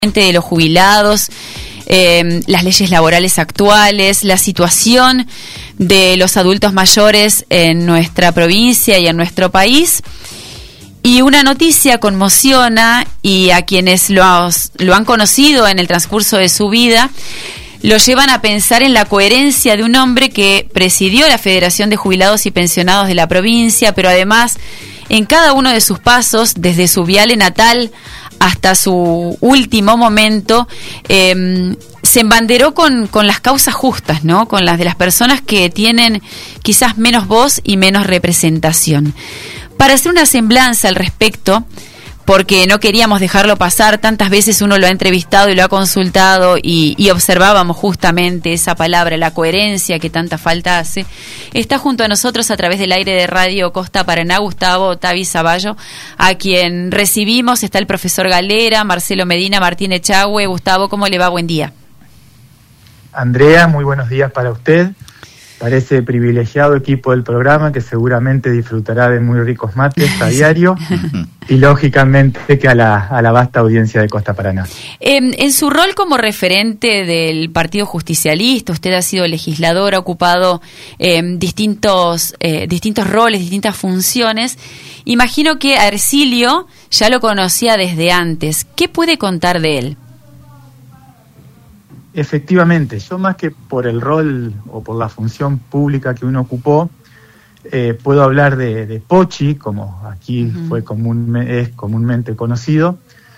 de los jubilados, las leyes laborales actuales, la situación de los adultos mayores en nuestra provincia y en nuestro país. Y una noticia conmociona, y a quienes lo han conocido en el transcurso de su vida lo llevan a pensar en la coherencia de un hombre que presidió la Federación de Jubilados y Pensionados de la provincia, pero además en cada uno de sus pasos, desde su viale natal hasta su último momento, se embanderó con las causas justas, ¿no? Con las de las personas que tienen quizás menos voz y menos representación. Para hacer una semblanza al respecto, porque no queríamos dejarlo pasar, tantas veces uno lo ha entrevistado y lo ha consultado y observábamos justamente esa palabra, la coherencia que tanta falta hace. Está junto a nosotros a través del aire de Radio Costa Paraná Gustavo Tavi Zavallo, a quien recibimos. Está el profesor Galera, Marcelo Medina, Martín Echagüe. Gustavo, ¿cómo le va? Buen día. Andrea, muy buenos días para usted. Para ese privilegiado equipo del programa que seguramente disfrutará de muy ricos mates a diario y lógicamente que a la vasta audiencia de Costa Paraná. En su rol como referente del Partido Justicialista, usted ha sido legislador, ha ocupado distintos roles, distintas funciones. Imagino que a Ercilio ya lo conocía desde antes. ¿Qué puede contar de él? Efectivamente, yo más que por el rol o por la función pública que uno ocupó, puedo hablar de Pochi, como aquí es comúnmente conocido,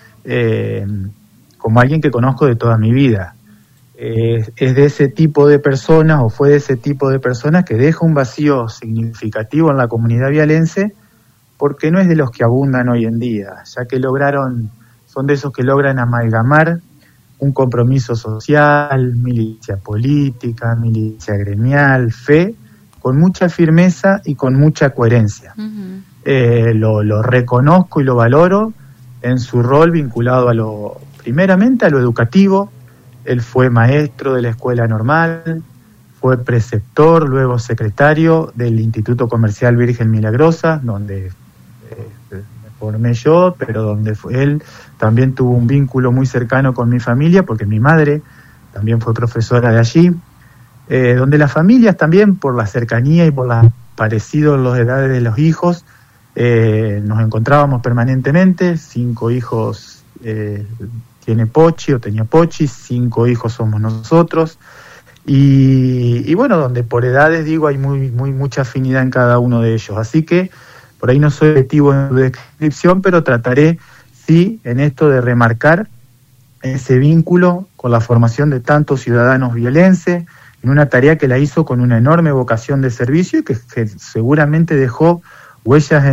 como alguien que conozco de toda mi vida. Es de ese tipo de personas, o fue de ese tipo de personas que deja un vacío significativo en la comunidad vialense, porque no es de los que abundan hoy en día, ya que son de esos que logran amalgamar un compromiso social, milicia política, milicia gremial, fe, con mucha firmeza y con mucha coherencia. Lo reconozco y lo valoro en su rol vinculado primeramente a lo educativo. Él fue maestro de la escuela normal, fue preceptor, luego secretario del Instituto Comercial Virgen Milagrosa, donde me formé yo, pero donde él también tuvo un vínculo muy cercano con mi familia, porque mi madre también fue profesora de allí, donde las familias también, por la cercanía y por la parecido en las edades de los hijos, nos encontrábamos permanentemente. 5 hijos tiene Pochi, o tenía Pochi, 5 hijos somos nosotros, y bueno, donde por edades, digo, hay mucha afinidad en cada uno de ellos, así que por ahí no soy objetivo en su descripción, pero trataré, sí, en esto de remarcar ese vínculo con la formación de tantos ciudadanos vielenses, en una tarea que la hizo con una enorme vocación de servicio y que seguramente dejó huellas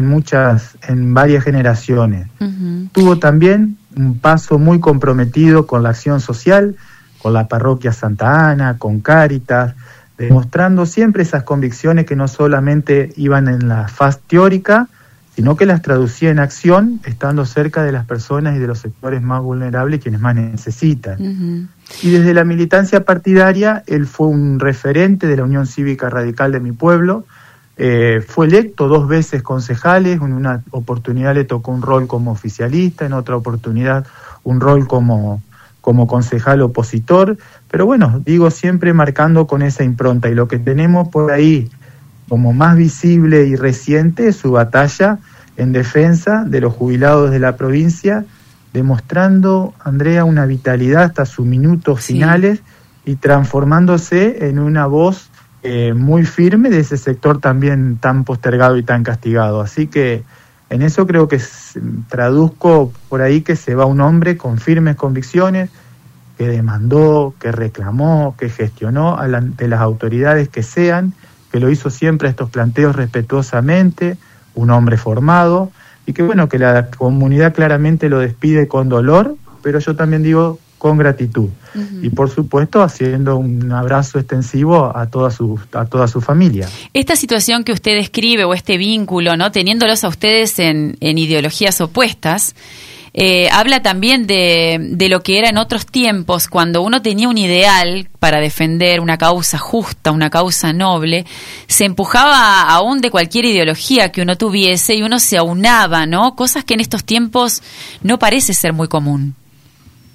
en varias generaciones. Tuvo también un paso muy comprometido con la acción social, con la parroquia Santa Ana, con Cáritas, demostrando siempre esas convicciones que no solamente iban en la faz teórica, sino que las traducía en acción, estando cerca de las personas y de los sectores más vulnerables, quienes más necesitan. Y desde la militancia partidaria, él fue un referente de la Unión Cívica Radical de mi pueblo, fue electo 2 veces concejales, en una oportunidad le tocó un rol como oficialista, en otra oportunidad un rol como concejal opositor, pero bueno, digo, siempre marcando con esa impronta, y lo que tenemos por ahí como más visible y reciente es su batalla en defensa de los jubilados de la provincia, demostrando, Andrea, una vitalidad hasta sus minutos finales y transformándose en una voz muy firme de ese sector también tan postergado y tan castigado. Así que en eso creo que traduzco por ahí que se va un hombre con firmes convicciones, que demandó, que reclamó, que gestionó ante las autoridades que sean, que lo hizo siempre estos planteos respetuosamente, un hombre formado, y que bueno, que la comunidad claramente lo despide con dolor, pero yo también digo con gratitud. Y por supuesto haciendo un abrazo extensivo a toda su familia. Esta situación que usted describe, o este vínculo, ¿no?, teniéndolos a ustedes en ideologías opuestas, habla también de lo que era en otros tiempos, cuando uno tenía un ideal para defender una causa justa, una causa noble, se empujaba aún de cualquier ideología que uno tuviese y uno se aunaba, ¿no? Cosas que en estos tiempos no parece ser muy común.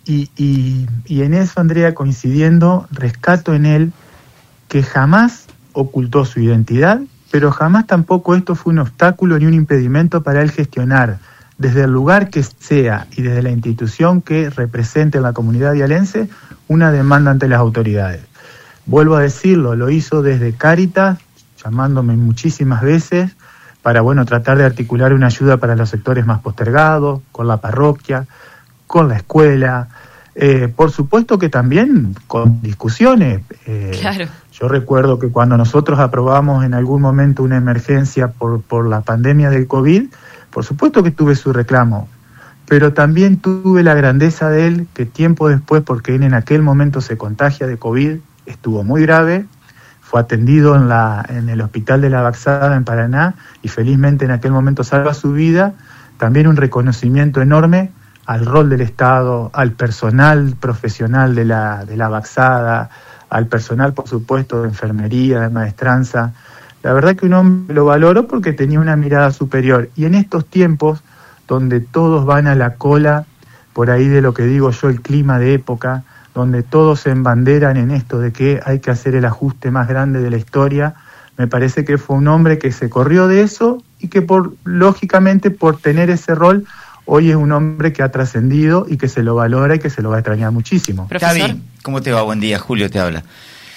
Y en eso, Andrea, coincidiendo, rescato en él que jamás ocultó su identidad, pero jamás tampoco esto fue un obstáculo ni un impedimento para él gestionar, desde el lugar que sea y desde la institución que represente en la comunidad vialense, una demanda ante las autoridades. Vuelvo a decirlo, lo hizo desde Cáritas, llamándome muchísimas veces, para tratar de articular una ayuda para los sectores más postergados, con la parroquia, con la escuela, por supuesto que también con discusiones. Claro. Yo recuerdo que cuando nosotros aprobamos en algún momento una emergencia por la pandemia del COVID, por supuesto que tuve su reclamo, pero también tuve la grandeza de él que tiempo después, porque él en aquel momento se contagia de COVID, estuvo muy grave, fue atendido en el hospital de La Baxada en Paraná y felizmente en aquel momento salva su vida. También un reconocimiento enorme al rol del Estado, al personal profesional de la Baxada, al personal, por supuesto, de enfermería, de maestranza. La verdad que un hombre lo valoro porque tenía una mirada superior. Y en estos tiempos, donde todos van a la cola, por ahí de lo que digo yo, el clima de época, donde todos se embanderan en esto de que hay que hacer el ajuste más grande de la historia, me parece que fue un hombre que se corrió de eso y que lógicamente por tener ese rol, hoy es un hombre que ha trascendido y que se lo valora y que se lo va a extrañar muchísimo. Javi, ¿cómo te va? Buen día, Julio te habla.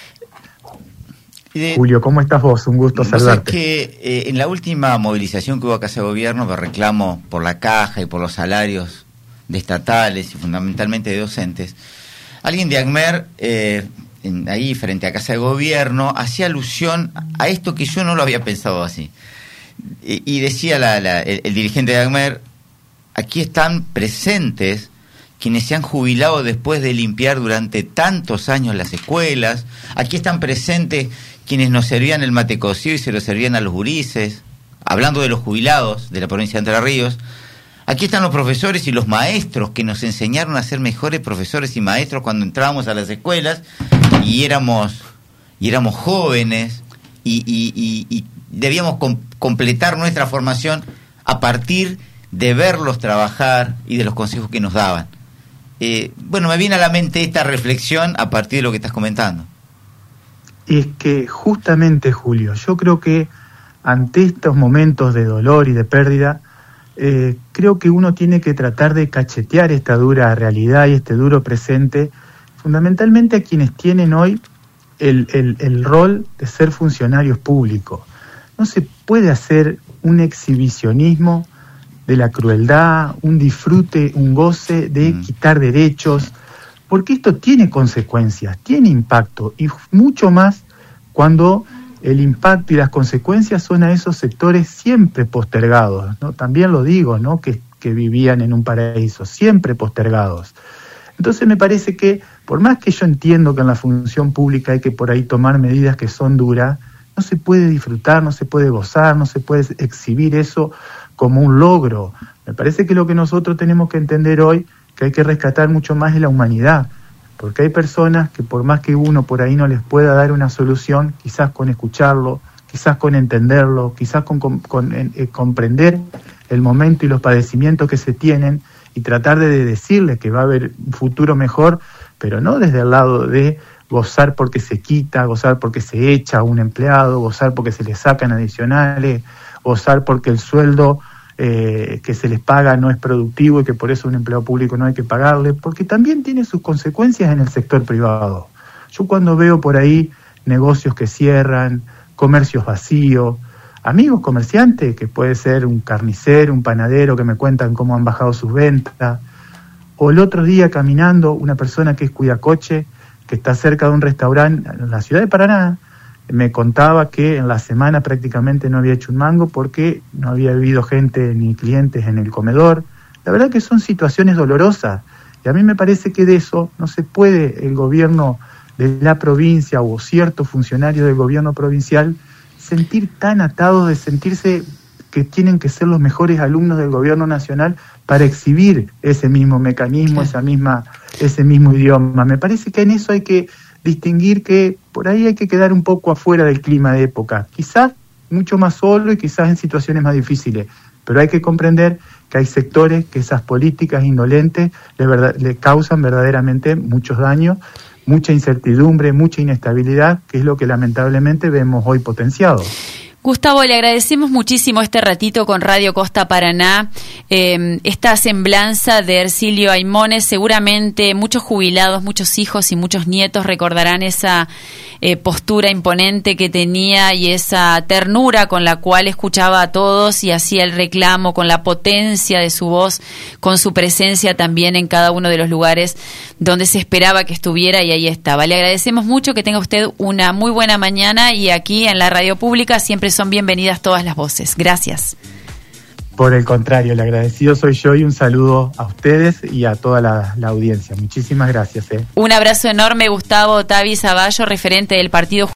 Julio, ¿cómo estás vos? Un gusto saludarte. Que en la última movilización que hubo a Casa de Gobierno, que reclamo por la caja y por los salarios de estatales y fundamentalmente de docentes, alguien de ACMER, ahí frente a Casa de Gobierno, hacía alusión a esto que yo no lo había pensado así. Y decía el dirigente de ACMER, aquí están presentes quienes se han jubilado después de limpiar durante tantos años las escuelas, aquí están presentes quienes nos servían el mate cocido y se lo servían a los gurises, hablando de los jubilados de la provincia de Entre Ríos. Aquí están los profesores y los maestros que nos enseñaron a ser mejores profesores y maestros cuando entrábamos a las escuelas y éramos jóvenes y debíamos completar nuestra formación a partir de verlos trabajar y de los consejos que nos daban. Me viene a la mente esta reflexión a partir de lo que estás comentando. Es que justamente, Julio, yo creo que ante estos momentos de dolor y de pérdida, creo que uno tiene que tratar de cachetear esta dura realidad y este duro presente, fundamentalmente a quienes tienen hoy el rol de ser funcionarios públicos. No se puede hacer un exhibicionismo de la crueldad, un disfrute, un goce de quitar derechos, porque esto tiene consecuencias, tiene impacto, y mucho más cuando el impacto y las consecuencias son a esos sectores siempre postergados, ¿no? También lo digo, ¿no? Que vivían en un paraíso, siempre postergados. Entonces me parece que, por más que yo entiendo que en la función pública hay que por ahí tomar medidas que son duras, no se puede disfrutar, no se puede gozar, no se puede exhibir eso como un logro. Me parece que lo que nosotros tenemos que entender hoy, que hay que rescatar mucho más es la humanidad, porque hay personas que por más que uno por ahí no les pueda dar una solución, quizás con escucharlo, quizás con entenderlo, quizás con comprender el momento y los padecimientos que se tienen y tratar de decirles que va a haber un futuro mejor, pero no desde el lado de gozar porque se quita, gozar porque se echa a un empleado, gozar porque se le sacan adicionales, gozar porque el sueldo que se les paga no es productivo y que por eso un empleado público no hay que pagarle, porque también tiene sus consecuencias en el sector privado. Yo cuando veo por ahí negocios que cierran, comercios vacíos, amigos comerciantes, que puede ser un carnicero, un panadero, que me cuentan cómo han bajado sus ventas, o el otro día caminando una persona que es cuidacoche, que está cerca de un restaurante en la ciudad de Paraná, me contaba que en la semana prácticamente no había hecho un mango porque no había habido gente ni clientes en el comedor. La verdad que son situaciones dolorosas y a mí me parece que de eso no se puede el gobierno de la provincia o ciertos funcionarios del gobierno provincial sentir tan atados de sentirse que tienen que ser los mejores alumnos del gobierno nacional para exhibir ese mismo mecanismo, ese mismo idioma. Me parece que en eso hay que distinguir que por ahí hay que quedar un poco afuera del clima de época, quizás mucho más solo y quizás en situaciones más difíciles, pero hay que comprender que hay sectores que esas políticas indolentes le causan verdaderamente muchos daños, mucha incertidumbre, mucha inestabilidad, que es lo que lamentablemente vemos hoy potenciado. Gustavo, le agradecemos muchísimo este ratito con Radio Costa Paraná, esta semblanza de Ercilio Aymones. Seguramente muchos jubilados, muchos hijos y muchos nietos recordarán esa postura imponente que tenía y esa ternura con la cual escuchaba a todos y hacía el reclamo, con la potencia de su voz, con su presencia también en cada uno de los lugares donde se esperaba que estuviera, y ahí estaba. Le agradecemos mucho, que tenga usted una muy buena mañana, y aquí en la radio pública siempre son bienvenidas todas las voces. Gracias. Por el contrario, el agradecido soy yo, y un saludo a ustedes y a toda la audiencia. Muchísimas gracias. Un abrazo enorme, Gustavo Tavi Zavallo, referente del Partido